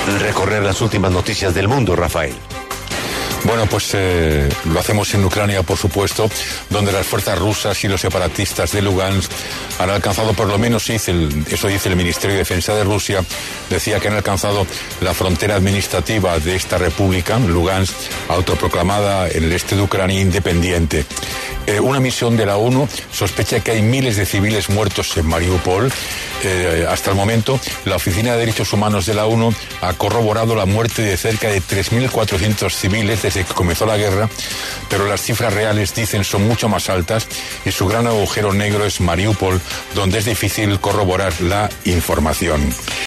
recorrer las últimas noticias del mundo, Rafael. Bueno, pues lo hacemos en Ucrania, por supuesto, donde las fuerzas rusas y los separatistas de Lugansk han alcanzado, por lo menos eso dice el Ministerio de Defensa de Rusia, decía que han alcanzado la frontera administrativa de esta república, Lugansk, autoproclamada en el este de Ucrania independiente. Una misión de la ONU sospecha que hay miles de civiles muertos en Mariupol. Hasta el momento, la Oficina de Derechos Humanos de la ONU ha corroborado la muerte de cerca de 3.400 civiles desde que comenzó la guerra, pero las cifras reales, dicen, son mucho más altas y su gran agujero negro es Mariupol, donde es difícil corroborar la información.